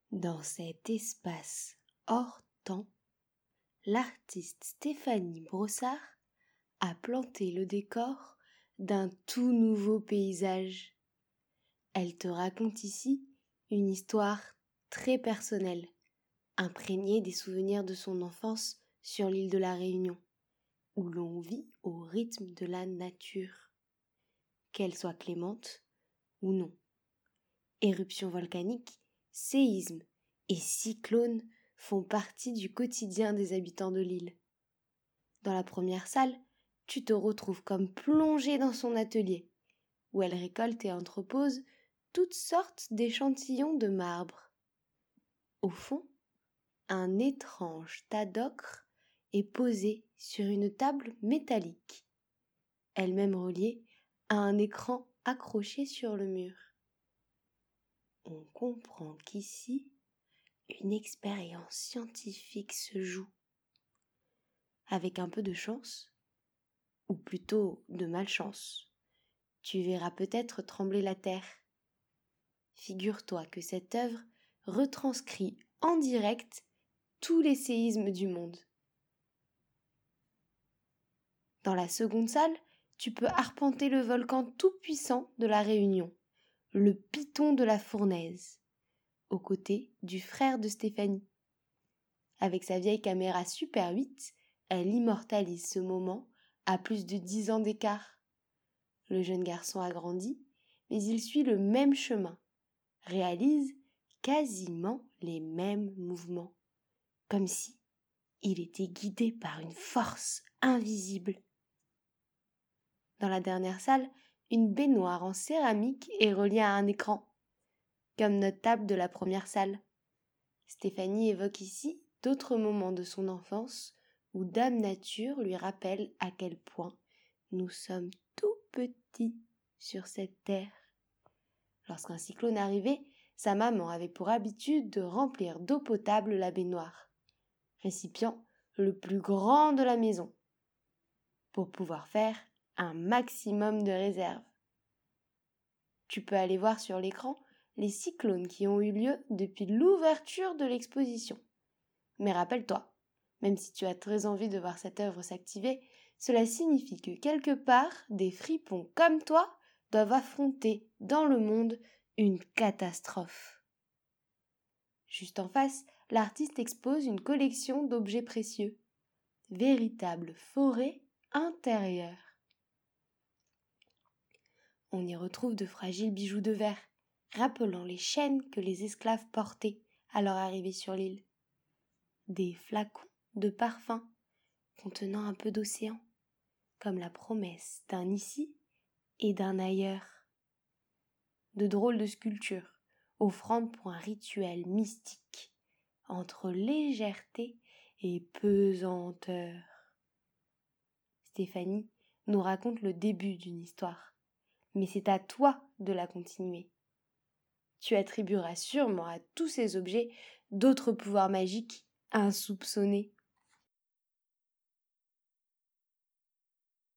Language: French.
Dans cet espace hors temps, l'artiste Stéphanie Brossard a planté le décor d'un tout nouveau paysage. Elle te raconte ici une histoire très personnelle, imprégnée des souvenirs de son enfance sur l'île de la Réunion, où l'on vit au rythme de la nature, qu'elle soit clémente ou non. Éruptions volcaniques, séismes et cyclones font partie du quotidien des habitants de l'île. Dans la première salle, tu te retrouves comme plongé dans son atelier, où elle récolte et entrepose toutes sortes d'échantillons de marbre. Au fond, un étrange tas d'ocre est posé sur une table métallique, elle-même reliée à un écran accroché sur le mur. On comprend qu'ici, une expérience scientifique se joue. Avec un peu de chance, ou plutôt de malchance, tu verras peut-être trembler la terre. Figure-toi que cette œuvre retranscrit en direct tous les séismes du monde. Dans la seconde salle, tu peux arpenter le volcan tout-puissant de la Réunion, le Piton de la Fournaise, aux côtés du frère de Stéphanie. Avec sa vieille caméra Super 8, elle immortalise ce moment à plus de 10 ans d'écart. Le jeune garçon a grandi, mais il suit le même chemin, réalise quasiment les mêmes mouvements, comme si il était guidé par une force invisible. Dans la dernière salle, une baignoire en céramique est reliée à un écran, comme notre table de la première salle. Stéphanie évoque ici d'autres moments de son enfance où Dame Nature lui rappelle à quel point nous sommes tout petits sur cette terre. Lorsqu'un cyclone arrivait, sa maman avait pour habitude de remplir d'eau potable la baignoire, récipient le plus grand de la maison, pour pouvoir faire un maximum de réserve. Tu peux aller voir sur l'écran les cyclones qui ont eu lieu depuis l'ouverture de l'exposition. Mais rappelle-toi, même si tu as très envie de voir cette œuvre s'activer, cela signifie que quelque part, des fripons comme toi doivent affronter dans le monde une catastrophe. Juste en face, l'artiste expose une collection d'objets précieux, véritable forêt intérieure. On y retrouve de fragiles bijoux de verre, rappelant les chaînes que les esclaves portaient à leur arrivée sur l'île. Des flacons de parfum contenant un peu d'océan, comme la promesse d'un ici et d'un ailleurs. De drôles de sculptures, offrandes pour un rituel mystique, entre légèreté et pesanteur. Stéphanie nous raconte le début d'une histoire, mais c'est à toi de la continuer. Tu attribueras sûrement à tous ces objets d'autres pouvoirs magiques insoupçonnés.